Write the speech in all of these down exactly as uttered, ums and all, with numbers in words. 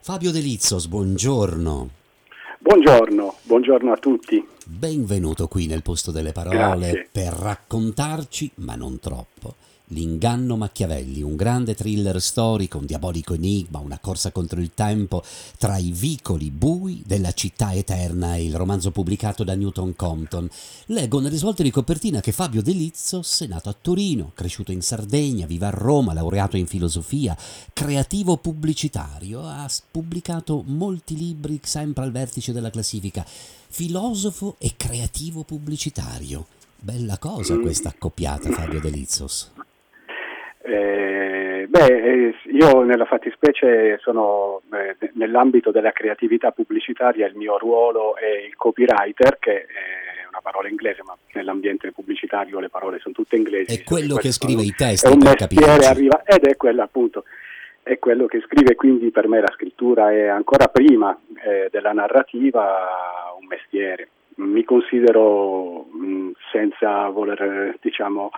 Fabio De Lizzos, buongiorno. Buongiorno, buongiorno a tutti. Benvenuto qui nel posto delle parole. Grazie. Per raccontarci, ma non troppo, L'Inganno Machiavelli, un grande thriller storico, un diabolico enigma, una corsa contro il tempo tra i vicoli bui della città eterna, e il romanzo pubblicato da Newton Compton. Leggo nelle svolte di copertina che Fabio De Lizzos è nato a Torino, cresciuto in Sardegna, vive a Roma, laureato in filosofia, creativo pubblicitario, ha pubblicato molti libri sempre al vertice della classifica, filosofo e creativo pubblicitario. Bella cosa Mm. questa accoppiata, Fabio De Lizzos. Eh, beh, eh, io nella fattispecie sono eh, nell'ambito della creatività pubblicitaria, il mio ruolo è il copywriter, che è una parola inglese, ma nell'ambiente pubblicitario le parole sono tutte inglesi. È quello che scrive i È testi, un per mestiere, capirci. arriva, ed è quello appunto, è quello che scrive, quindi per me la scrittura è ancora prima eh, della narrativa un mestiere. Mi considero, mh, senza voler, diciamo,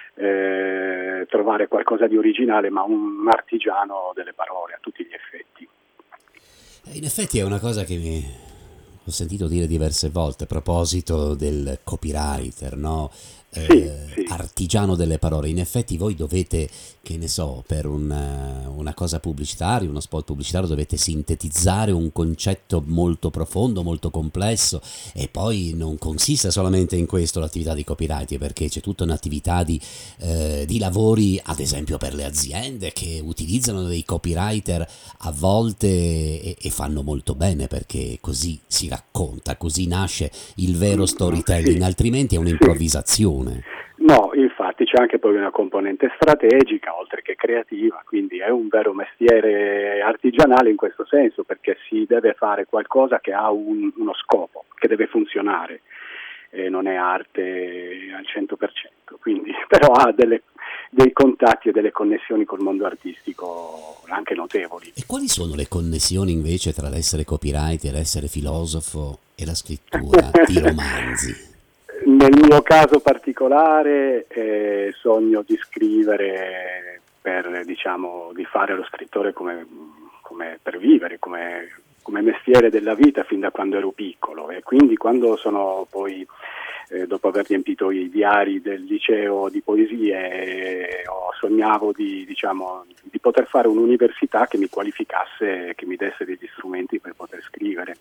eh, trovare qualcosa di originale, ma un artigiano delle parole a tutti gli effetti. In effetti è una cosa che mi ho sentito dire diverse volte a proposito del copywriter, no? Sì, Eh, sì. artigiano delle parole. In effetti voi dovete, che ne so, per una, una cosa pubblicitaria, uno spot pubblicitario, dovete sintetizzare un concetto molto profondo, molto complesso, e poi non consiste solamente in questo l'attività di copywriting, perché c'è tutta un'attività di, eh, di lavori, ad esempio per le aziende, che utilizzano dei copywriter a volte e, e fanno molto bene, perché così si racconta, così nasce il vero storytelling, Sì, altrimenti è sì. un'improvvisazione. No, infatti c'è anche poi una componente strategica oltre che creativa, quindi è un vero mestiere artigianale in questo senso, perché si deve fare qualcosa che ha un, uno scopo, che deve funzionare, e non è arte al cento per cento, quindi però ha delle, dei contatti e delle connessioni col mondo artistico anche notevoli. E quali sono le connessioni invece tra l'essere copywriter, l'essere filosofo e la scrittura di romanzi? Nel mio caso particolare eh, sogno di scrivere per, diciamo, di fare lo scrittore come, come per vivere, come, come mestiere della vita fin da quando ero piccolo, e quindi quando sono poi, eh, dopo aver riempito i diari del liceo di poesie, eh, ho sognavo di, diciamo, di poter fare un'università che mi qualificasse, che mi desse degli strumenti per poter scrivere.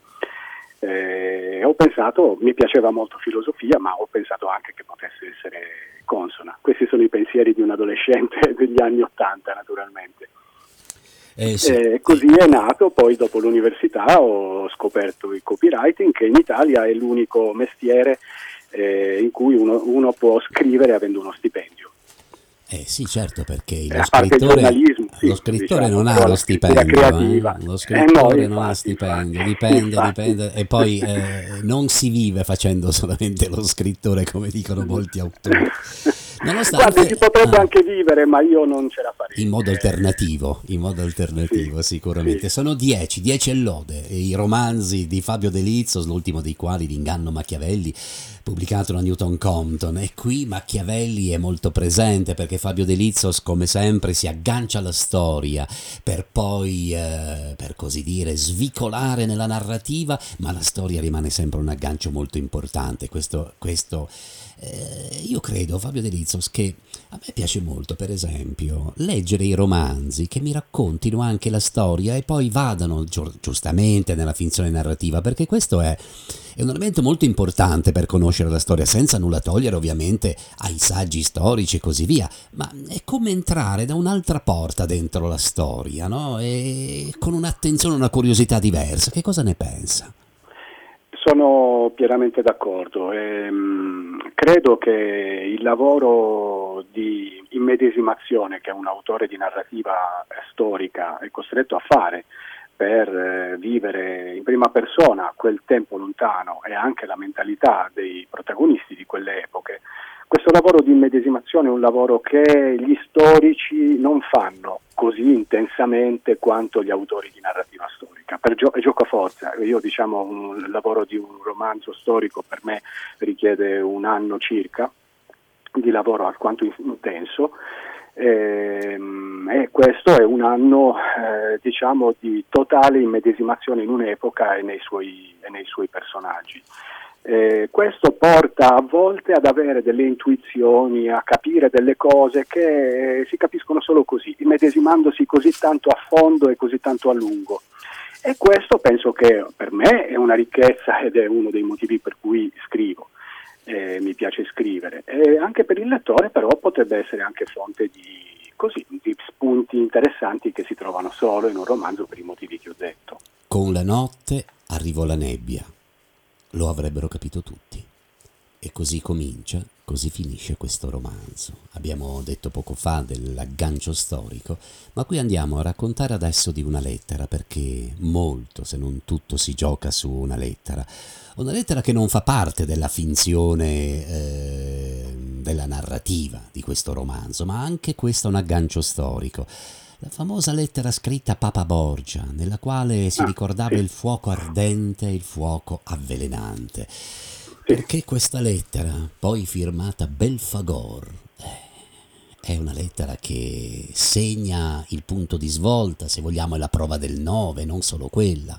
Eh, ho pensato, mi piaceva molto filosofia, ma ho pensato anche che potesse essere consona. Questi sono i pensieri di un adolescente degli anni Ottanta, naturalmente. Eh, sì. Eh, così è nato. Poi dopo l'università ho scoperto il copywriting, che in Italia è l'unico mestiere eh, in cui uno, uno può scrivere avendo uno stipendio. Eh sì, certo, perché Eh, lo a parte il scrittore, giornalismo, sì, lo scrittore diciamo, non ha però lo la scrittura stipendio, creativa, eh? Lo eh no, scrittore non ha infatti, stipendio, infatti, dipende, infatti. dipende, e poi eh, non si vive facendo solamente lo scrittore, come dicono molti autori. Guardi, si Nonostante, potrebbe ah, anche vivere, ma io non ce la farei. in modo Eh, alternativo, in modo alternativo sì, sicuramente. sì. Sono dieci, dieci e lode, e i romanzi di Fabio De Lizzos, l'ultimo dei quali, L'Inganno Machiavelli, pubblicato da Newton Compton. E qui Machiavelli è molto presente, perché Fabio De Lizzos, come sempre, si aggancia alla storia per poi, eh, per così dire, svicolare nella narrativa, ma la storia rimane sempre un aggancio molto importante. Questo, questo eh, io credo, Fabio De Lizzos, che a me piace molto, per esempio, leggere i romanzi che mi raccontino anche la storia e poi vadano giu- giustamente nella finzione narrativa, perché questo è, è un elemento molto importante per conoscere la storia, senza nulla togliere ovviamente ai saggi storici e così via, ma è come entrare da un'altra porta dentro la storia, no? E con un'attenzione, una curiosità diversa. Che cosa ne pensa? Sono pienamente d'accordo. Ehm, credo che il lavoro di immedesimazione che un autore di narrativa storica è costretto a fare per eh, vivere in prima persona quel tempo lontano e anche la mentalità dei protagonisti di quelle epoche, questo lavoro di immedesimazione è un lavoro che gli storici non fanno così intensamente quanto gli autori di narrativa storica. Per gio- giocoforza, io diciamo un lavoro di un romanzo storico per me richiede un anno circa di lavoro alquanto intenso, Ehm, e questo è un anno eh, diciamo di totale immedesimazione in un'epoca e nei suoi, e nei suoi personaggi. Eh, questo porta a volte ad avere delle intuizioni, a capire delle cose che eh, si capiscono solo così, immedesimandosi così tanto a fondo e così tanto a lungo. E questo penso che per me è una ricchezza ed è uno dei motivi per cui scrivo, eh, mi piace scrivere. E anche per il lettore però potrebbe essere anche fonte di, così, di spunti interessanti che si trovano solo in un romanzo per i motivi che ho detto. Con la notte arrivò la nebbia. Lo avrebbero capito tutti. E così comincia, così finisce questo romanzo. Abbiamo detto poco fa dell'aggancio storico, ma qui andiamo a raccontare adesso di una lettera, perché molto, se non tutto, si gioca su una lettera. Una lettera che non fa parte della finzione eh, della narrativa di questo romanzo, ma anche questo è un aggancio storico. La famosa lettera scritta a Papa Borgia, nella quale si Ah, ricordava sì, il fuoco ardente e il fuoco avvelenante. sì. Perché questa lettera, poi firmata Belfagor, eh, è una lettera che segna il punto di svolta, se vogliamo è la prova del nove, non solo quella.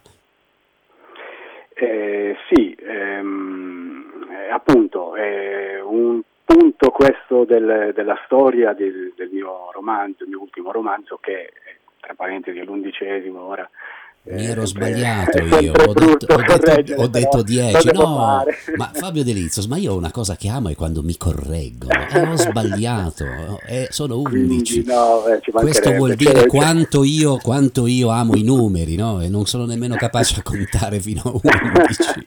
Eh, sì, ehm, eh, appunto, è un punto questo del- della storia del, del mio romanzo, il mio ultimo romanzo, che eh, tra parentesi è l'undicesimo, ora Mi è ero sempre, sbagliato è io, sempre ho detto, brutto ho detto, ho correggere, però detto lo dieci, devo no, fare. ma Fabio De Lizzos, ma io ho una cosa che amo è quando mi correggono, e ho sbagliato, e sono Quindi undici. no, eh, ci Questo vuol mancherebbe. dire Cioè, cioè, quanto io, quanto io amo i numeri, no? E non sono nemmeno capace a contare fino a undici.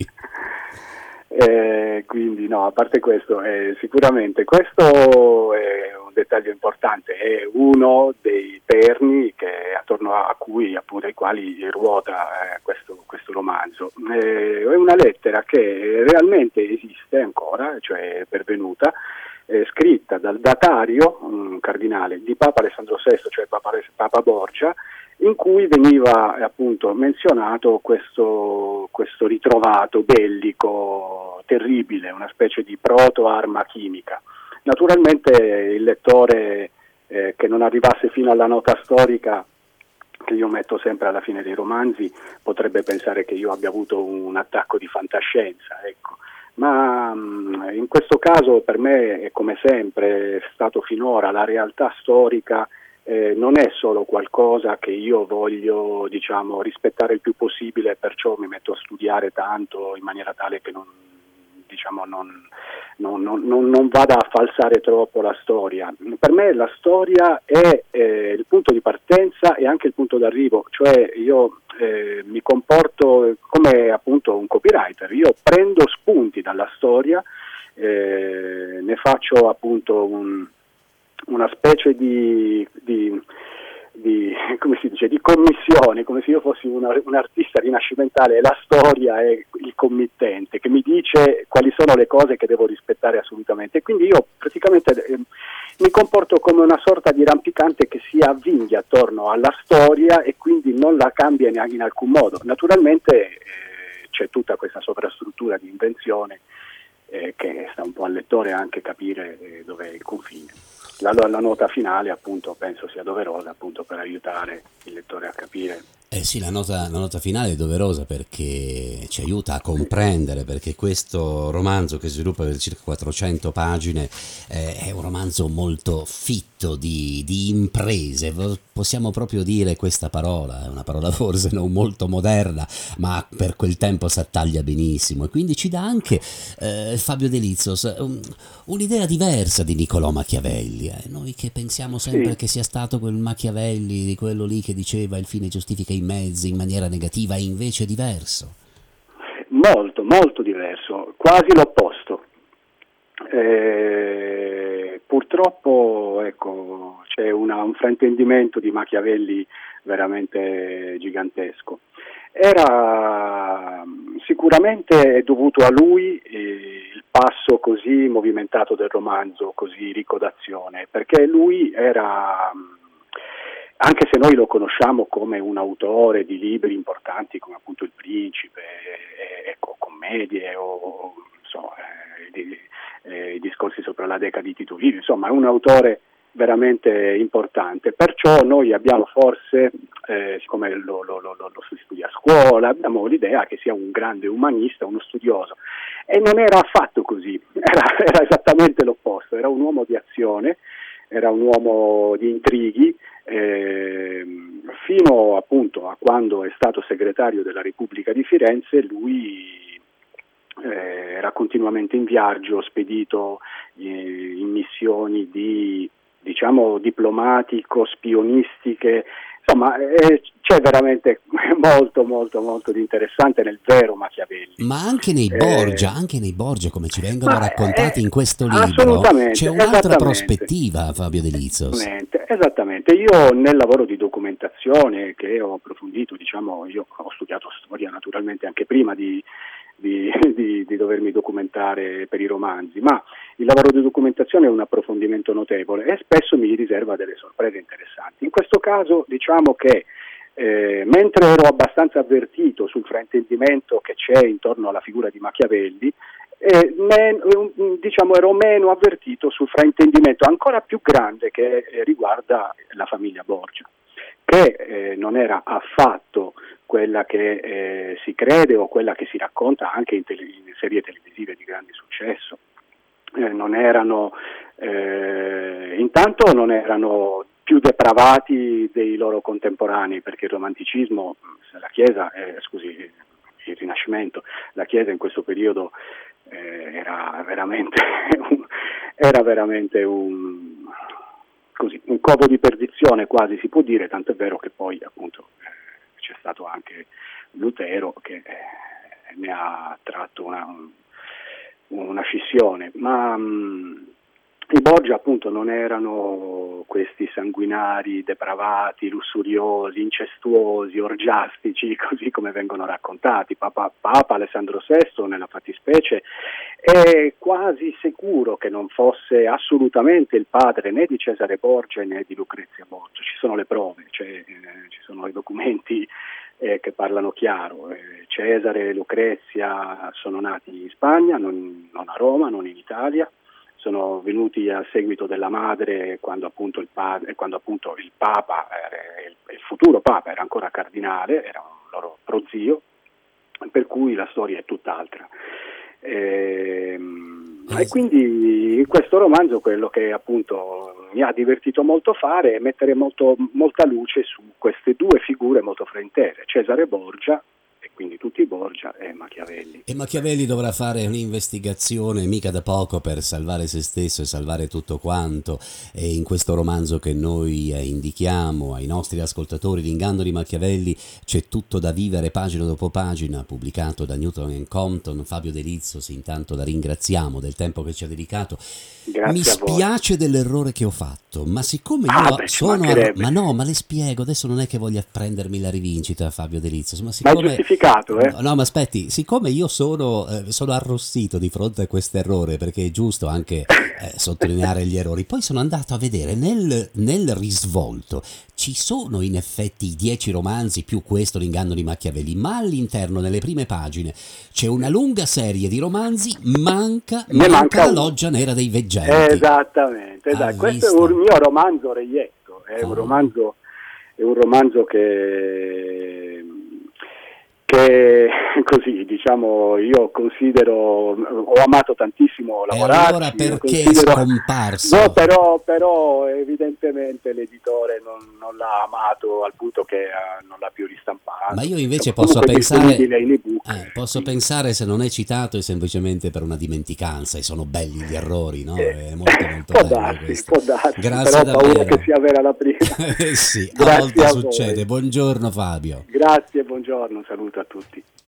Eh, quindi no, a parte questo, eh, sicuramente questo è un dettaglio importante, è uno dei perni che, attorno a cui, appunto, ai quali ruota eh, questo, questo romanzo. Eh, è una lettera che realmente esiste ancora, cioè è pervenuta, eh, scritta dal datario, un cardinale, di Papa Alessandro sesto, cioè Papa, Papa Borgia, in cui veniva eh, appunto menzionato questo, questo ritrovato bellico terribile, una specie di proto-arma chimica. Naturalmente il lettore eh, che non arrivasse fino alla nota storica, che io metto sempre alla fine dei romanzi, potrebbe pensare che io abbia avuto un attacco di fantascienza, ecco. Ma mh, in questo caso per me è come sempre è stato finora la realtà storica. Eh, non è solo qualcosa che io voglio, diciamo, rispettare il più possibile, perciò mi metto a studiare tanto in maniera tale che non, diciamo, non, non, non, non, non vada a falsare troppo la storia. Per me la storia è eh, il punto di partenza e anche il punto d'arrivo, cioè io eh, mi comporto come appunto un copywriter, io prendo spunti dalla storia, eh, ne faccio appunto un una specie di, di, di, come si dice, di commissione, come se io fossi una, un artista rinascimentale e la storia è il committente che mi dice quali sono le cose che devo rispettare assolutamente. E quindi io praticamente eh, mi comporto come una sorta di rampicante che si avvinglia attorno alla storia e quindi non la cambia in, in alcun modo. Naturalmente eh, c'è tutta questa sovrastruttura di invenzione eh, che sta un po' al lettore anche capire eh, dov'è il confine. La, la nota finale appunto penso sia doverosa appunto per aiutare il lettore a capire. Eh sì, la nota, la nota finale è doverosa perché ci aiuta a comprendere, perché questo romanzo che sviluppa per circa quattrocento pagine eh, è un romanzo molto fitto di, di imprese, possiamo proprio dire questa parola, è una parola forse non molto moderna, ma per quel tempo si attaglia benissimo e quindi ci dà anche eh, Fabio De Lizzos un, un'idea diversa di Niccolò Machiavelli, eh. Noi che pensiamo sempre Sì, che sia stato quel Machiavelli, di quello lì che diceva il fine giustifica i mezzi in maniera negativa, è invece diverso. molto, molto diverso, quasi l'opposto. Eh, purtroppo ecco, c'è una, un fraintendimento di Machiavelli veramente gigantesco. Era sicuramente dovuto a lui eh, il passo così movimentato del romanzo, così ricco d'azione, perché lui era, anche se noi lo conosciamo come un autore di libri importanti come appunto Il Principe, eh, ecco, commedie o so, eh, di, eh, i discorsi sopra la Deca di Tito Livio, insomma è un autore veramente importante. Perciò noi abbiamo forse, eh, siccome lo, lo, lo, lo si studia a scuola, abbiamo l'idea che sia un grande umanista, uno studioso, e non era affatto così, era, era esattamente l'opposto, era un uomo di azione, era un uomo di intrighi, eh, fino appunto a quando è stato segretario della Repubblica di Firenze. Lui eh, era continuamente in viaggio, spedito eh, in missioni di, diciamo, diplomatico-spionistiche. Insomma, eh, c'è veramente molto, molto, molto di interessante nel vero Machiavelli. Ma anche nei Borgia, eh, anche nei Borgia, come ci vengono ma, raccontati eh, in questo libro, c'è un'altra prospettiva, Fabio De Lizzos. Esattamente, esattamente. Io nel lavoro di documentazione che ho approfondito, diciamo, io ho studiato storia naturalmente anche prima di, di, di, di dovermi documentare per i romanzi, ma il lavoro di documentazione è un approfondimento notevole e spesso mi riserva delle sorprese interessanti. In questo caso diciamo che eh, mentre ero abbastanza avvertito sul fraintendimento che c'è intorno alla figura di Machiavelli, eh, men, diciamo ero meno avvertito sul fraintendimento ancora più grande che eh, riguarda la famiglia Borgia, che eh, non era affatto quella che eh, si crede o quella che si racconta anche in, tele, in serie televisive di grande successo. Eh, non erano, eh, intanto non erano più depravati dei loro contemporanei, perché il romanticismo, la Chiesa, eh, scusi, il Rinascimento, la Chiesa in questo periodo eh, era veramente un, era veramente un, così, un covo di perdizione, quasi si può dire, tanto è vero che poi appunto eh, c'è stato anche Lutero che eh, ne ha tratto una, una scissione, ma mh, i Borgia appunto non erano questi sanguinari, depravati, lussuriosi, incestuosi, orgiastici, così come vengono raccontati. Papa, Papa Alessandro sesto, nella fattispecie, è quasi sicuro che non fosse assolutamente il padre né di Cesare Borgia né di Lucrezia Borgia. Ci sono le prove, cioè, eh, ci sono i documenti eh, che parlano chiaro. Eh, Cesare e Lucrezia sono nati in Spagna, non, non a Roma, non in Italia. Sono venuti a seguito della madre quando appunto il, padre, quando appunto il Papa, eh, il, il futuro Papa era ancora cardinale, era un loro prozio, per cui la storia è tutt'altra. E, e quindi in questo romanzo quello che appunto mi ha divertito molto fare è mettere molto, molta luce su queste due figure molto fraintese, Cesare Borgia, quindi tutti i Borgia e Machiavelli. E Machiavelli dovrà fare un'investigazione mica da poco per salvare se stesso e salvare tutto quanto, e in questo romanzo che noi eh, indichiamo ai nostri ascoltatori, L'inganno di Machiavelli, c'è tutto da vivere pagina dopo pagina, pubblicato da Newton and Compton. Fabio De Lizzos, intanto la ringraziamo del tempo che ci ha dedicato. Grazie. Mi spiace dell'errore che ho fatto, ma siccome io ah, beh, sono a... ma no, ma le spiego, adesso non è che voglia prendermi la rivincita, Fabio De Lizzos, ma siccome... ma è giustificato, eh? No, no, ma aspetti, siccome io sono, eh, sono arrossito di fronte a questo errore, perché è giusto anche eh, sottolineare gli errori, poi sono andato a vedere nel, nel risvolto, ci sono in effetti i dieci romanzi più questo, L'inganno di Machiavelli, ma all'interno, nelle prime pagine, c'è una lunga serie di romanzi, manca, manca, manca la loggia nera dei veggenti. Esattamente, esatto. Questo è un mio romanzo reietto, è oh. un romanzo, è un romanzo che... che così diciamo io considero, ho amato tantissimo lavorarci. E allora perché considero... è scomparso? No, però, però evidentemente l'editore non, non l'ha amato al punto che uh, non l'ha più ristampato. Ma io invece posso pensare, eh, posso pensare se non è citato è semplicemente per una dimenticanza, e sono belli gli errori, no? È molto molto può bello darsi, questo. Può darsi, Grazie però ho paura davvero. che sia vera la prima. Eh sì, Grazie a volte a succede. voi. Buongiorno Fabio. Grazie, buongiorno, un saluto a tutti.